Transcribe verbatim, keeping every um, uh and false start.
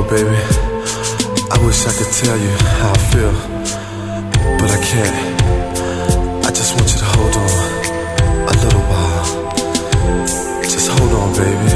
baby, I wish I could tell you how I feel, but I can't. I just want you to hold on a little while. Just hold on, baby.